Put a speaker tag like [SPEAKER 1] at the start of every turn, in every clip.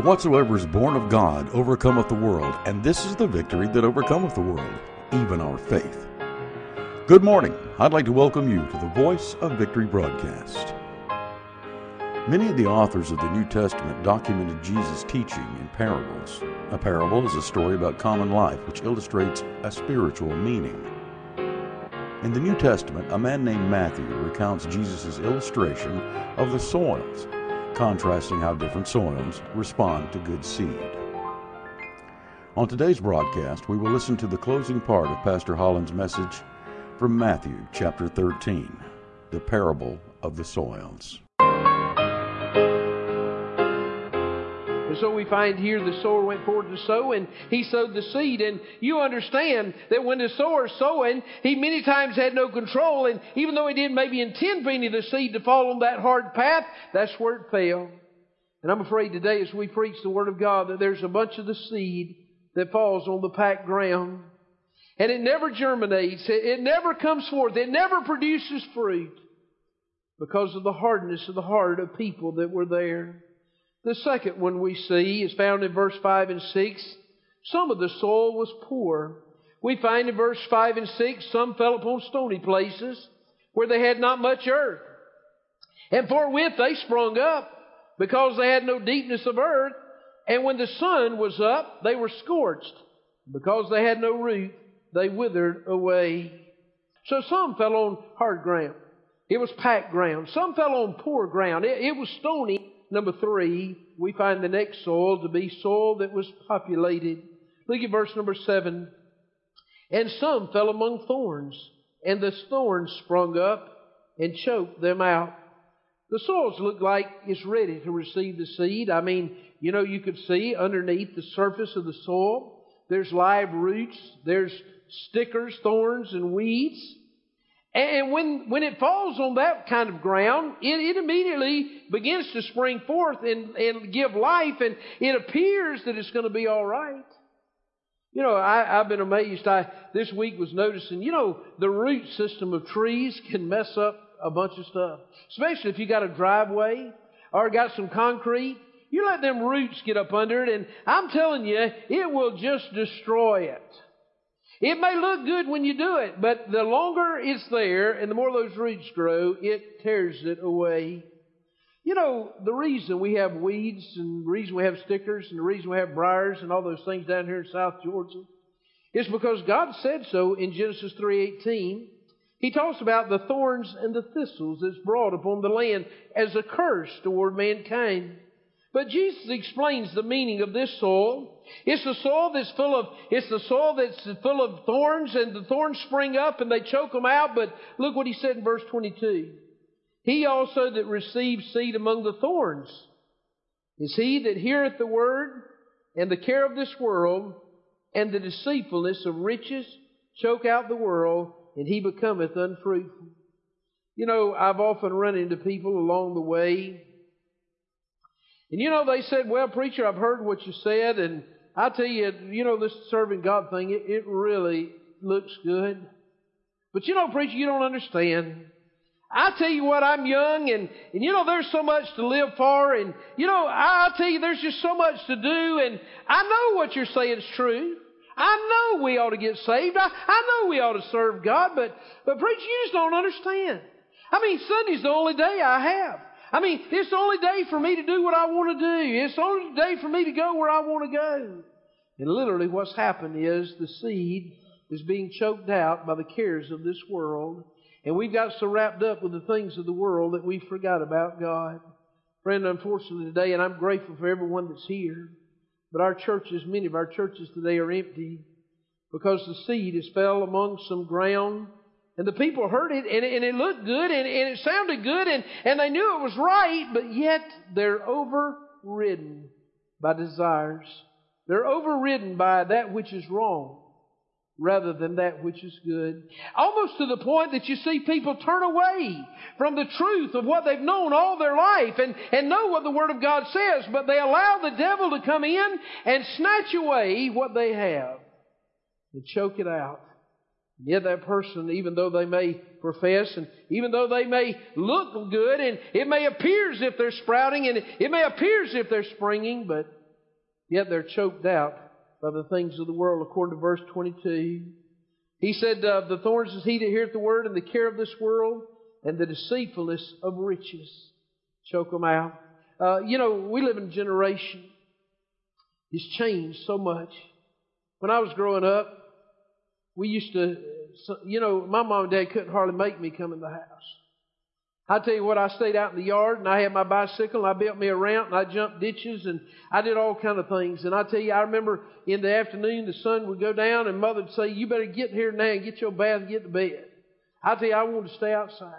[SPEAKER 1] But whatsoever is born of God overcometh the world, and this is the victory that overcometh the world, even our faith. Good morning. I'd like to welcome you to the Voice of Victory broadcast. Many of the authors of the New Testament documented Jesus' teaching in parables. A parable is a story about common life which illustrates a spiritual meaning. In the New Testament, a man named Matthew recounts Jesus' illustration of the soils, contrasting how different soils respond to good seed. On today's broadcast, we will listen to the closing part of Pastor Holland's message from Matthew chapter 13, the parable of the soils.
[SPEAKER 2] And so we find here the sower went forward to sow, and he sowed the seed. And you understand that when the sower is sowing, he many times had no control. And even though he didn't maybe intend for any of the seed to fall on that hard path, that's where it fell. And I'm afraid today as we preach the Word of God that there's a bunch of the seed that falls on the packed ground. And it never germinates. It never comes forth. It never produces fruit because of the hardness of the heart of people that were there. The second one we see is found in verse 5 and 6. Some of the soil was poor. We find in verse 5 and 6, some fell upon stony places where they had not much earth. And forthwith they sprung up because they had no deepness of earth. And when the sun was up, they were scorched. Because they had no root, they withered away. So some fell on hard ground. It was packed ground. Some fell on poor ground. It was stony. Number 3, we find the next soil to be soil that was populated. Look at verse number 7. And some fell among thorns, and the thorns sprung up and choked them out. The soils look like it's ready to receive the seed. I mean, you could see underneath the surface of the soil, there's live roots, there's stickers, thorns, and weeds. And when it falls on that kind of ground, it immediately begins to spring forth and give life, and it appears that it's going to be all right. I've been amazed. This week was noticing, the root system of trees can mess up a bunch of stuff. Especially if you got a driveway or got some concrete. You let them roots get up under it, and I'm telling you, it will just destroy it. It may look good when you do it, but the longer it's there and the more those roots grow, it tears it away. The reason we have weeds and the reason we have stickers and the reason we have briars and all those things down here in South Georgia is because God said so in Genesis 3:18. He talks about the thorns and the thistles that's brought upon the land as a curse toward mankind. But Jesus explains the meaning of this soil. It's the soil that's full of thorns, and the thorns spring up and they choke them out. But look what he said in verse 22. He also that receives seed among the thorns is he that heareth the word, and the care of this world and the deceitfulness of riches choke out the world, and he becometh unfruitful. I've often run into people along the way. And they said, well, preacher, I've heard what you said, and I tell you, this serving God thing, it really looks good. But preacher, you don't understand. I tell you what, I'm young, and there's so much to live for, and I tell you, there's just so much to do, and I know what you're saying is true. I know we ought to get saved. I know we ought to serve God, but preacher, you just don't understand. Sunday's the only day I have. It's the only day for me to do what I want to do. It's the only day for me to go where I want to go. And literally what's happened is the seed is being choked out by the cares of this world. And we've got so wrapped up with the things of the world that we forgot about God. Friend, unfortunately today, and I'm grateful for everyone that's here, but many of our churches today are empty because the seed has fell among some ground. And the people heard it, and it looked good, and it sounded good, and they knew it was right, but yet they're overridden by desires. They're overridden by that which is wrong rather than that which is good. Almost to the point that you see people turn away from the truth of what they've known all their life and know what the Word of God says, but they allow the devil to come in and snatch away what they have and choke it out. Yet that person, even though they may profess and even though they may look good and it may appear as if they're sprouting and it may appear as if they're springing, but yet they're choked out by the things of the world, according to verse 22. He said, the thorns is he that heareth the word, and the care of this world, and the deceitfulness of riches. Choke them out. We live in a generation. It's changed so much. When I was growing up, we used to, my mom and dad couldn't hardly make me come in the house. I tell you what, I stayed out in the yard, and I had my bicycle, and I built me a ramp, and I jumped ditches, and I did all kind of things. And I tell you, I remember in the afternoon, the sun would go down, and Mother would say, you better get here now and get your bath and get to bed. I tell you, I wanted to stay outside.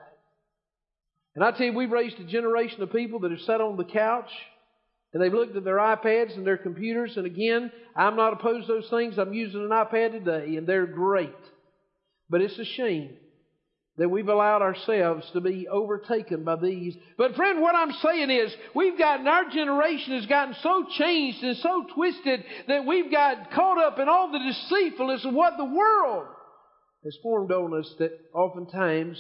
[SPEAKER 2] And I tell you, we've raised a generation of people that have sat on the couch, and they've looked at their iPads and their computers. And again, I'm not opposed to those things. I'm using an iPad today, and they're great. But it's a shame that we've allowed ourselves to be overtaken by these. But friend, what I'm saying is, our generation has gotten so changed and so twisted that we've got caught up in all the deceitfulness of what the world has formed on us, that oftentimes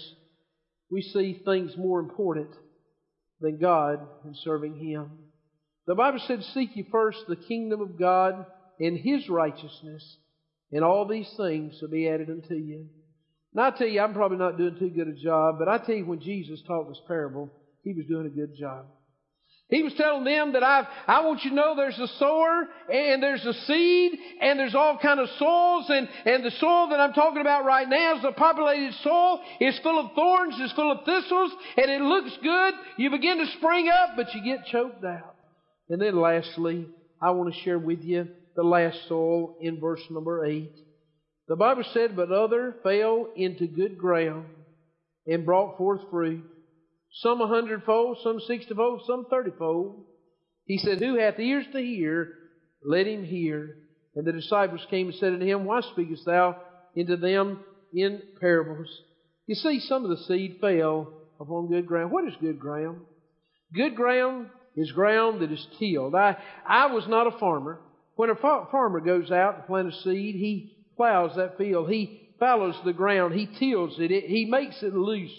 [SPEAKER 2] we see things more important than God and serving Him. The Bible said, seek ye first the kingdom of God and His righteousness, and all these things shall be added unto you. Now, I tell you, I'm probably not doing too good a job, but I tell you, when Jesus taught this parable, He was doing a good job. He was telling them that I want you to know there's a sower, and there's a seed, and there's all kind of soils, and the soil that I'm talking about right now is a populated soil. It's full of thorns, it's full of thistles, and it looks good. You begin to spring up, but you get choked out. And then lastly, I want to share with you the last soil in verse number 8. The Bible said, but other fell into good ground and brought forth fruit, some 100-fold, some 60-fold, some 30-fold. He said, who hath ears to hear, let him hear. And the disciples came and said unto him, why speakest thou into them in parables? You see, some of the seed fell upon good ground. What is good ground? Good ground is ground that is tilled. I was not a farmer. When a farmer goes out to plant a seed, he plows that field. He fallows the ground. He tills it. He makes it loose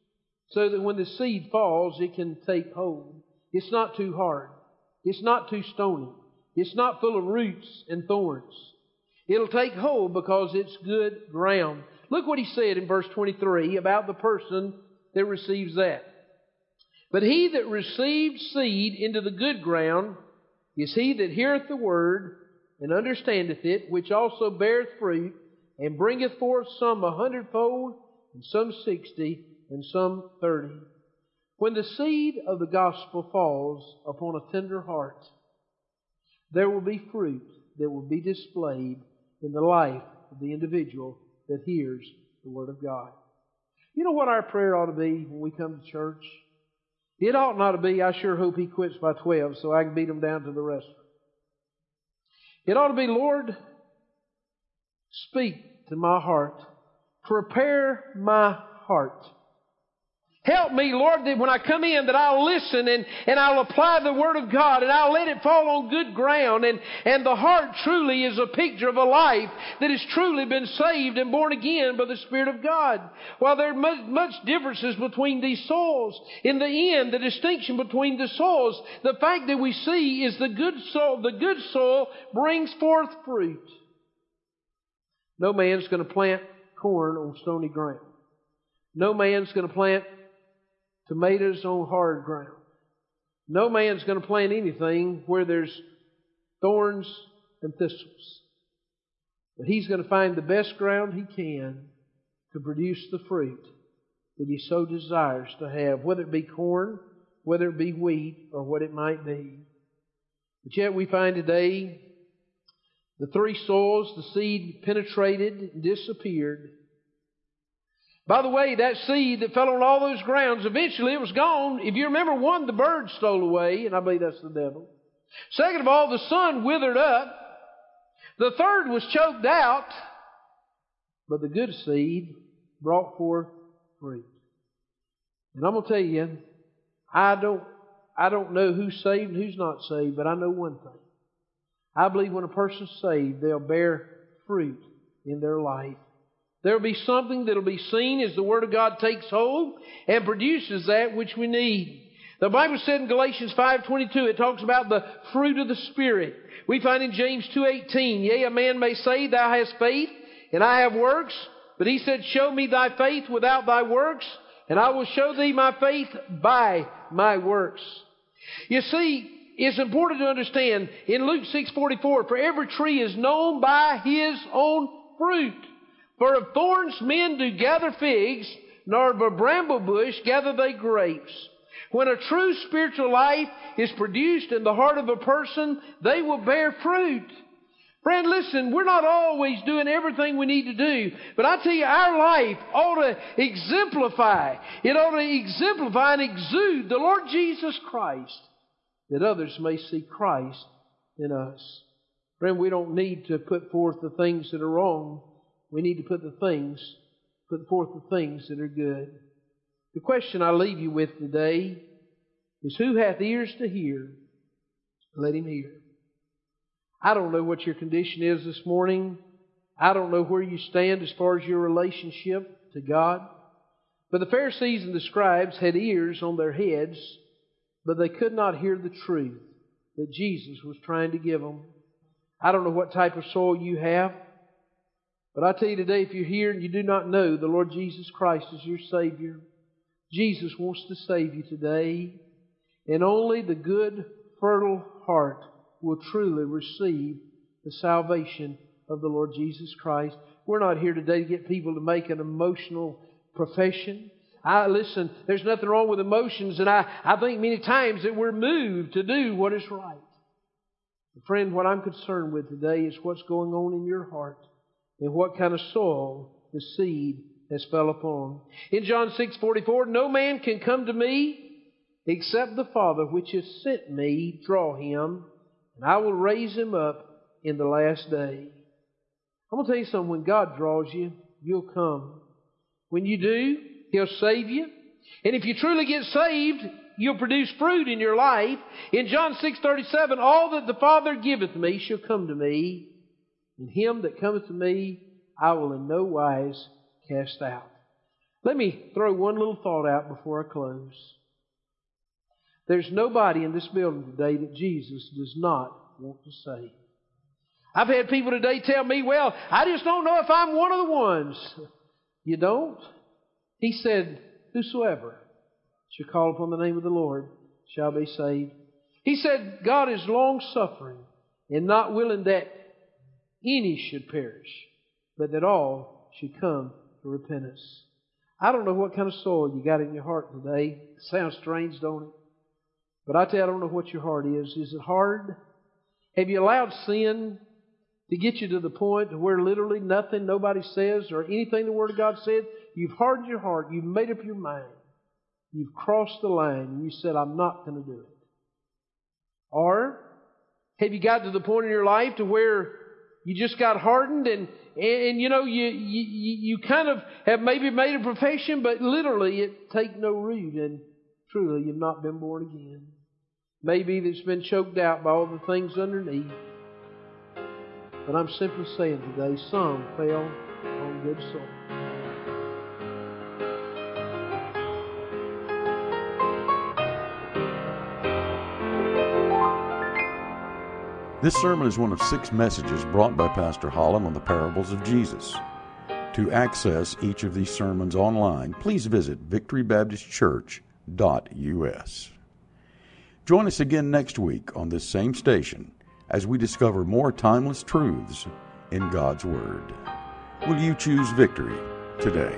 [SPEAKER 2] so that when the seed falls, it can take hold. It's not too hard. It's not too stony. It's not full of roots and thorns. It'll take hold because it's good ground. Look what he said in verse 23 about the person that receives that. But he that received seed into the good ground is he that heareth the word and understandeth it, which also beareth fruit, and bringeth forth some 100-fold, and some 60, and some 30. When the seed of the gospel falls upon a tender heart, there will be fruit that will be displayed in the life of the individual that hears the Word of God. You know what our prayer ought to be when we come to church? It ought not to be, I sure hope he quits by 12 so I can beat him down to the restaurant. It ought to be, Lord, speak to my heart. Prepare my heart. Help me, Lord, that when I come in that I'll listen and I'll apply the Word of God and I'll let it fall on good ground. And the heart truly is a picture of a life that has truly been saved and born again by the Spirit of God. While there are much differences between these soils, in the end, the distinction between the soils, the fact that we see is the good soil brings forth fruit. No man's going to plant corn on stony ground. No man's going to plant tomatoes on hard ground. No man's going to plant anything where there's thorns and thistles. But he's going to find the best ground he can to produce the fruit that he so desires to have, whether it be corn, whether it be wheat, or what it might be. But yet we find today the three soils, the seed penetrated and disappeared. By the way, that seed that fell on all those grounds, eventually it was gone. If you remember, one, the bird stole away, and I believe that's the devil. Second of all, the sun withered up. The third was choked out. But the good seed brought forth fruit. And I'm going to tell you, I don't know who's saved and who's not saved, but I know one thing. I believe when a person's saved, they'll bear fruit in their life. There will be something that will be seen as the Word of God takes hold and produces that which we need. The Bible said in Galatians 5:22, it talks about the fruit of the Spirit. We find in James 2:18, yea, a man may say, thou hast faith, and I have works. But he said, show me thy faith without thy works, and I will show thee my faith by my works. You see, it's important to understand in Luke 6:44, for every tree is known by his own fruit. For of thorns men do gather figs, nor of a bramble bush gather they grapes. When a true spiritual life is produced in the heart of a person, they will bear fruit. Friend, listen, we're not always doing everything we need to do. But I tell you, our life ought to exemplify. It ought to exemplify and exude the Lord Jesus Christ, that others may see Christ in us. Friend, we don't need to put forth the things that are wrong. We need to put forth the things that are good. The question I leave you with today is, who hath ears to hear? Let him hear. I don't know what your condition is this morning. I don't know where you stand as far as your relationship to God. But the Pharisees and the scribes had ears on their heads, but they could not hear the truth that Jesus was trying to give them. I don't know what type of soil you have, but I tell you today, if you're here and you do not know the Lord Jesus Christ as your Savior, Jesus wants to save you today. And only the good, fertile heart will truly receive the salvation of the Lord Jesus Christ. We're not here today to get people to make an emotional profession. Listen, there's nothing wrong with emotions, and I think many times that we're moved to do what is right. Friend, what I'm concerned with today is what's going on in your heart and what kind of soil the seed has fell upon. In John 6:44, no man can come to me except the Father which has sent me draw him, and I will raise him up in the last day. I'm going to tell you something. When God draws you, you'll come. When you do, He'll save you. And if you truly get saved, you'll produce fruit in your life. In John 6:37, all that the Father giveth me shall come to me, and him that cometh to me I will in no wise cast out. Let me throw one little thought out before I close. There's nobody in this building today that Jesus does not want to save. I've had people today tell me, well, I just don't know if I'm one of the ones. You don't? He said, whosoever shall call upon the name of the Lord shall be saved. He said, God is long-suffering and not willing that any should perish, but that all should come to repentance. I don't know what kind of soil you got in your heart today. It sounds strange, don't it? But I tell you, I don't know what your heart is. Is it hard? Have you allowed sin to get you to the point where literally nothing nobody says or anything the Word of God said, you've hardened your heart, you've made up your mind, you've crossed the line, and you said, I'm not going to do it? Or have you got to the point in your life to where you just got hardened and you know, you kind of have maybe made a profession, but literally it take no root, and truly you've not been born again. Maybe it's been choked out by all the things underneath. But I'm simply saying today, some fell on good soil.
[SPEAKER 1] This sermon is one of 6 messages brought by Pastor Holland on the parables of Jesus. To access each of these sermons online, please visit victorybaptistchurch.us. Join us again next week on this same station as we discover more timeless truths in God's Word. Will you choose victory today?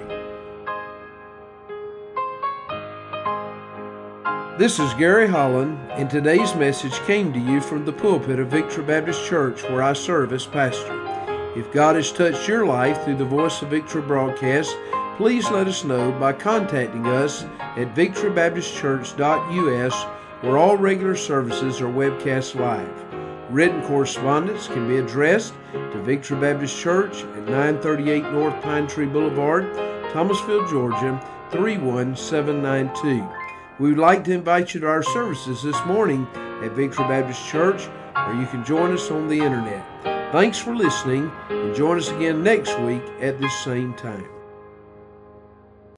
[SPEAKER 2] This is Gary Holland, and today's message came to you from the pulpit of Victory Baptist Church, where I serve as pastor. If God has touched your life through the Voice of Victory broadcast, please let us know by contacting us at victorybaptistchurch.us, where all regular services are webcast live. Written correspondence can be addressed to Victory Baptist Church at 938 North Pine Tree Boulevard, Thomasville, Georgia, 31792. We would like to invite you to our services this morning at Victory Baptist Church, or you can join us on the internet. Thanks for listening, and join us again next week at this same time.